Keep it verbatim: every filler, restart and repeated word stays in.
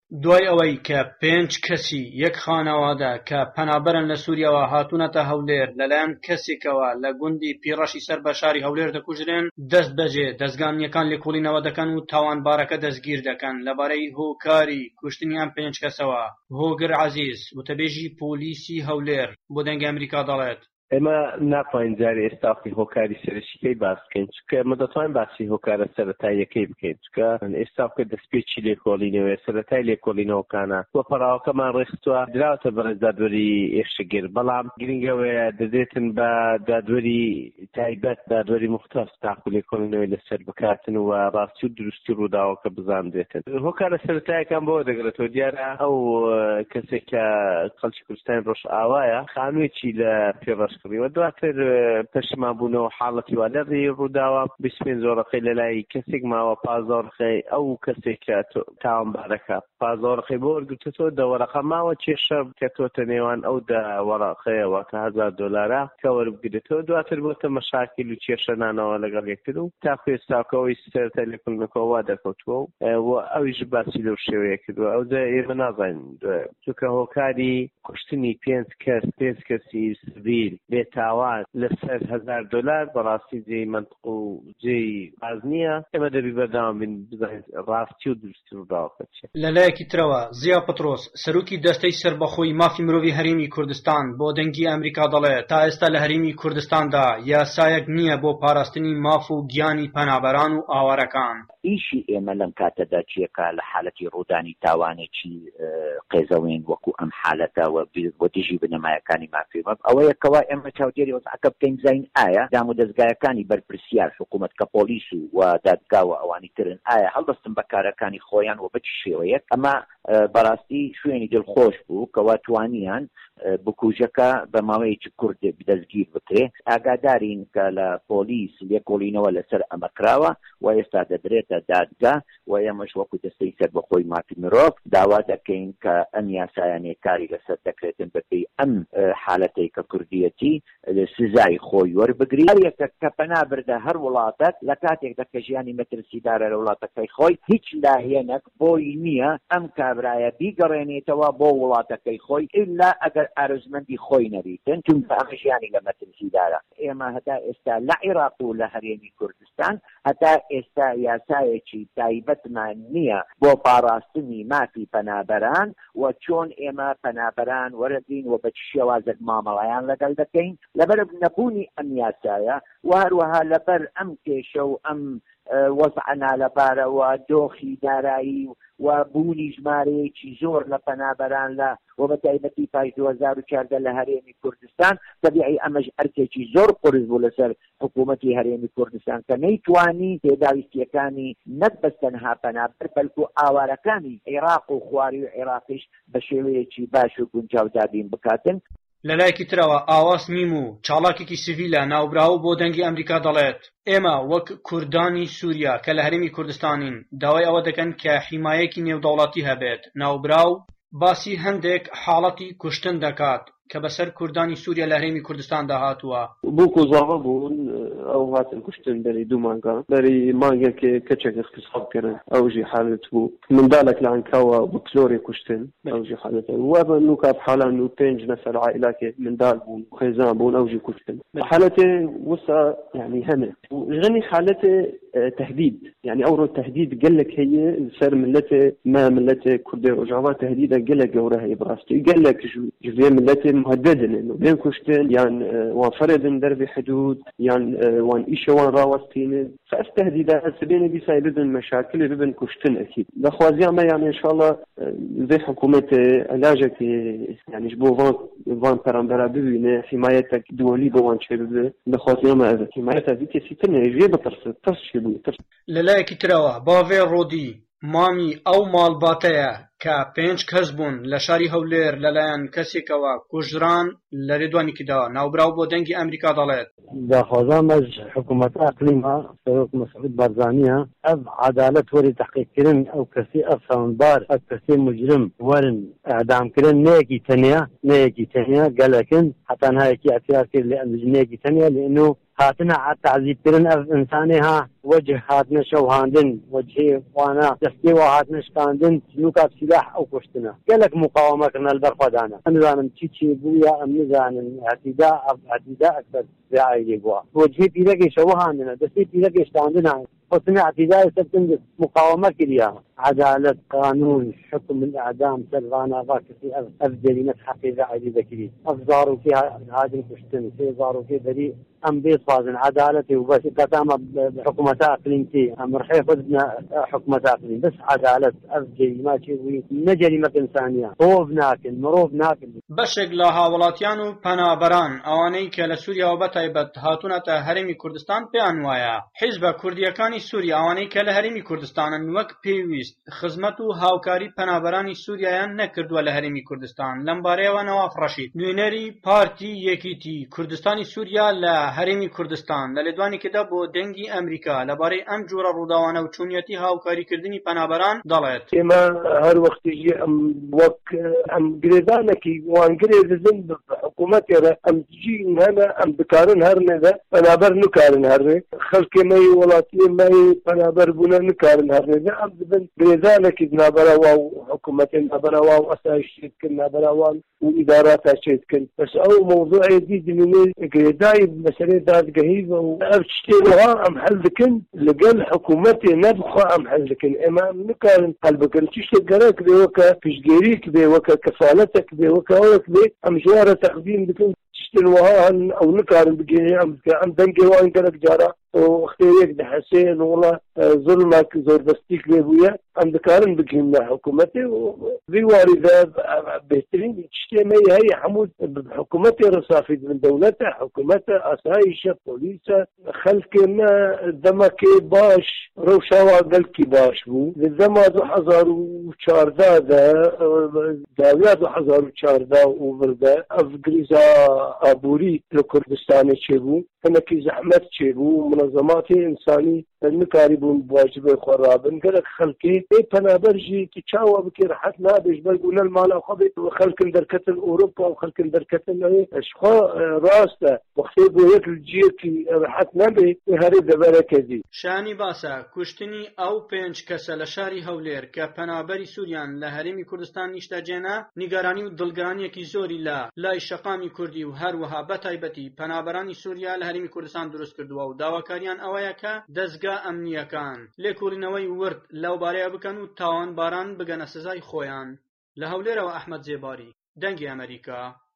دوای ئەوەی کە پێنج کەسی یەک خانەوادە کە پەنابەرن لە سووریەوە هاتوونەتە هەولێر لەلایەن کەسێکەوە لە گوندی پیڕەشی سەر بە شاری هەولێر دەکوژرێن، دەست بەجێ دەستگامیەکان لێکۆڵینەوە دەکەن و تاوانبارەکە دەستگیر دەکەن لەبارەی هۆکاری کوشتنی ئەم پێنج کەسەوە. هۆگر عەزیز وتەبێژی پۆلیسی هەولێر بۆ دەنگی ئەمریکا دەڵێت ئێمە ناتوانین جارێ ئێستاقی هۆکاری سەرشیکەی باس بکەین، چونکە ئێمە دەتوانین باسی هۆکارە سەرەتاییەکەی بکەین، چونکە ئێستاکە دەستپێکی لێکۆڵینەوەی سەرەتای لێکۆڵینەوەکانە وە پەراوەکەمان ڕێخستووە دراوەتە بەڕێز دادوەری ئێشەگیر، بەڵام گرنگەوەیە دەدێتن بە دادوەری تایبەت دادوەری مختەس تاقو لێکۆڵینەوەی لەسەر بکاتن و ڕاستی و دروستی ڕووداوەکە بزاندێتن. هۆکارە سەرەتاییەکان بۆ دەگرێتەوە دیارە ئەو کەسێک کە خەڵکی کوردستانی ڕۆژ ئاوایە خانوویەکی لە پێڕەش و دواتر پەشیمان بوونەوە حاڵەتی وا لەڕێی ڕووداوە بیست و پێنج زۆرەقەی لەلای کەسێک ماوە پازۆڕقەی ئەو کەسێک کە تاوانبارەکە پازۆڕقەی بۆ وەرگرتووە دەوەرەقە ماوە کێشە بکەتۆتە نێوان ئەو دەوەرەقەیەوە کە هەزار دۆلارە کە وەربگرێتەوە، دواتر بۆتە مەشاکیل و کێشە نانەوە لەگەڵ یەکتر و تاکو ئێستاکەوەی سەرەتای لێکۆڵینەوەکە وا دەکەوتووە و ئەویش باسی لەو شێوەیە کردووە. ئەو دە ئێمە نازانین چونکە هۆکاری کوشتنی پێنج کەس پێنج کەسی سڤیل بێتاوان لەسەر هەزار دۆلار بەڕاستی جێی منطق و جێی باز نییە. ئێمە دەبی بەردەوام بین بزانین ڕاستی و دروستی ڕووداوەکە چییە. لەلایەکی ترەوە زیا پەترۆس سەرۆکی دەستەی سەربەخۆی مافی مرۆڤی هەرێمی کوردستان بۆ دەنگی ئەمریکا دەڵێت تا ئێستا لە هەرێمی کوردستاندا یاسایەک نییە بۆ پاراستنی ماف و گیانی پەنابەران و ئاوارەکان. ئیشی ئێمە لەم کاتەدا چیەکە لە حالەتی ڕوودانی تاوانێکی قێزەوین وەکو ئەم حالەتەوە بۆ دژی بنەمایەکانی مافیمە ئەوەیە کەوا ئێمە چاودێری وەزعەکە بکەین زین ئایا دام و دەستگایەکانی بەرپرسیار حکوومەت کە پۆلیس و دادگا و ئەوانی ترن ئایا هەڵدەستن بەکارەکانی خۆیان و بچ شێوەیەک. ئەمە بەڕاستی شوێنی دڵخۆش بوو کەوا توانیان بکوژەکە بە ماوەیەکی کورد دەستگیر بکرێ. ئاگادارین کە لە پۆلیس لێکۆڵینەوە لەسەر ئەمە کراوە و ئێستا دەدرێتە دادگا و ئێمەش وەکو دەستەی سەربەخۆی مافی مرۆڤ داوا دەکەین کە ئەم یاسایانەی کاری لەسەر دەکرێتن بەپێی ئەم حالەتەی کە کوردیەتی سزای خۆی وەربگری. هەرێکە کە پەنابردە هەر وڵاتێک لە کاتێکدا کە ژیانی مەترسیدارە لە وڵاتەکەی خۆی هیچ لاهێنێک بۆی نییە ئەم کابرایە بیگەڕێنێتەوە بۆ وڵاتەکەی خۆی ئللا ئەگەر ئارزمەندی خۆی نەبیتن، چونکە ئەمە ژیانی لە مەترسیدارە. ئێمە هەتا ئێستا لە عێراق و لە هەرێمی کوردستان هەتا ئێستا یاسایەکی تایبەتمان نییە بۆ پاراستنی مافی پەنابەران و چۆن ئێمە پەنابەران وەرەگرین و بە چ شێوازێک مامەڵەیان لەگەڵ دەکەین لەبەر نەبوونی ئەم یاسایە و هەروەها لەبەر ئەم کێشە و ئەم وەزعە نالەبارەوە دۆخی دارایی و بوونی ژمارەیەکی زۆر لە پەنابەران لە و بە تایبەتی پاش دوو هەزار و چواردە لە هەرێمی کوردستان تەبیعی ئەمەش ئەرکێکی زۆر قورس بوو لەسەر حکوومەتی هەرێمی کوردستان کە نەیتوانی تێداویستیەکانی نەک بەس تەنها پەنابەر بەلکو ئاوارەکانی عێراق و خواری و عێراقیش بە شێوەیەکی باش و گونجاودابین بکاتن. لەلایەکی ترەوە ئاواز میم و چاڵاکێکی سڤیلە ناوبراو بۆ دەنگی ئەمریکا دەڵێت ئێمە وەک کوردانی سووریا کە لە هەرێمی کوردستانین داوای ئەوە دەکەن کە حیمایەکی نێودەوڵەتی هەبێت. ناوبراو باسی هەندێک حاڵەتی کوشتن دەکات کە بەسەر کوردانی سووریا لە هەرێمی کوردستاندا هاتووە. بووکو زاڵە بوون ئەو هاتن کوشتن بەری دوو مانگە بەری مانگێکێ کەچێک اختصابکردن ئەوژی حالت بوو منداڵێک لە عنکاوە بۆ کلۆری کوشتن ئەوژی حالەتە وە بە نوکات حالان و پێنج نەفەر عائلەکێ منداڵ بوون خێزان بوون ئەوژی کوشتن. حالەتێ وسا يعني هەمێ غني حالەتێ تهديد يعني أورو تهديد قال لك هي سر ملته ما ملته كردي رجعوا تهديد قال لك جورها إبراستي قال لك جزء ملته مهدد إنه بين كشتين يعني وان فرد درب حدود يعني وان إيش وان راوستين فاستهديدها سبين بيسايدن مشاكل بين كشتين أكيد لخوازيا ما يعني إن شاء الله زي حكومة علاجك يعني جبوا فان فان برامبرا ببينه حمايتك دولي بوان شيء لخوازيا ما هذا حمايتها ذيك سيتنا يجي بترس ترس لەلایەکی ترەوە باڤێ ڕۆدی مامی ئەو ماڵباتەیە کە پێنج کەس بوون لە شاری هەولێر لەلایەن کەسێکەوە کوژران لە ڕێدوانێکیدا ناوبراو بۆ دەنگی ئەمریکا دەڵێت داخوازان حکوومەت ئەقلیما سەرۆک مەسعود بارزانیە ئەم عەدالەت وەری تەحقیقکردن ئەو کەسی ئەو ساوندبار ئەو کەسی مجرم وەرن ئەعدامکردن نەیەکی تەنیا نەیەکی تەنیا گەلەکن حتا نهایەکی ئەتیار کرد لە ئەندژنەیەکی تەنیا لێنو هاتنا تعذيبكرن اف انسانها وجه هاتنا شوهاندن وجهي وانا دستي وهاتنا شكاندن نوكا بسلاح او كشتنا قالك مقاومة كنا البرفدانا نزانم تشي تشي بويا ام نزانم اعتداء اعتداء اكثر بعائلي بوا وجهي بيلاقي شوهاندنا دستي بيلاقي شكاندنا حسن اعتداء سبتن مقاومة كليها عدالة قانون حكم الإعدام سلفانا باكسي أفضل نسحقي بعيد ذكري أفضاروا فيها هادم كشتن سيزاروا في بريء أم بيصفازن عدالتي وبس كتام بحكومة أقليمتي أم رحي خذنا حكومة أقليم بس عدالة أفضل ما شيء نجري مك إنسانية هو بناكل مروف ناكل بشك لها ولاتيانو پنابران أواني كالسوريا وبتايبت هاتونة هرمي كردستان بأنوايا حزب كرديكاني سوريا أواني كالهرمي كردستان وك بيويست خزمەت و هاوکاری پەنابەرانی سووریایان نەکردووە لە هەرێمی کوردستان لەم بارەیەوە نەواف ڕەشید نوێنەری پارتی یەکیتی کوردستانی سووریا لە هەرێمی کوردستان لە لێدوانێکدا بۆ دەنگی ئەمریکا لەبارەی ئەم جۆرە ڕووداوانە و چوونیەتی هاوکاریکردنی پەنابەران دەڵێت ئێمە هەر وەختیژی ئەم وەک ئەم گرێدانێکی وانگرێ دزن حکوومەتێرە ئەم جین هەنە ئەم بکارن هەرنێدە پەنابەر نکارن هەرێ خەڵکێمەی وڵاتیێمەی پەنابەر بوونە نکارن هەرنێدە ئەم دبن گرێدانێکی نابەرەوا و حکوومەتێن نابەرەوا و ئەسایشتکن نابەراوان و ئیداراتا چێتکن بەس ئەو مۆزوعێ دیدمێ گرێدای مەسەلەی دادگەهی و ئەو شتێنەوە ئەم هەل دکن لەگەڵ حکوومەتێ نەبخوا ئەم هەل دکن ئێمە نکارن هەل بکەن چ شتێک گەرەک بێوەکە پشتگیریک بێوەکە کەفالەتێک بێوەکە ئەوەک بێ ئەم ژوارە تەقدیم بکەن شتێنەوە هەن ئەو نکارن بگەێنێ ئەم ئەم دەنگێوان گەرەک جارە وەختەیەک دەحەسێن وڵە زوڵمێک زۆربەستیک لێ بوویە ئەم دەکارن بگین لە حکوومەتێ وی واریدە بهترین شتێمەی هەیە هەموو حکوومەتێ ڕسافید من دەوڵەتە حکوومەتە ئاسایشە پۆلیسە خەلکێمە دەمەکێ باش ڕەوشاوا گەلکی باش بوو لە دەما دو حەزار و چاردەدا داویا دو حەزار و چاردە و وردە ئەف گریزا ئابووری لە کوردستانê çêbû hinekî zehmet çêbû منظماتê însanî nikarî bûn wacibê xwe rabin gelek xelkê ê penaber jî ki çawa bikê rehet nabe ji ber gunel mala xwe bê xelkin derketin Ewropa û xelkin derketin ew ji xwe rast e wextê bû yek li ciyekî rehet nebe ê herê devereke dî شانی باسە کوشتنی ئەو پێنج کەسە لە شاری هەولێر کە پەنابەری سووریان لە هەرێمی کوردستان نیشتەجێنا نیگەرانی و دڵگرانیەکی زۆری لە لای شەقامی کوردی و هەروەها بەتایبەتی پەنابەرانی سووریا لە هەرێمی کوردستان دروست کردووە و داواکاریان ئەوەیە کە دەستگا ئەمنیەکان لێکۆڵینەوەی ورد لەو بارەیە بکەن و تاوانباران بگەنە سزای خۆیان لە هەولێرەوە ئەحمەد جێباری دەنگی ئەمریکا.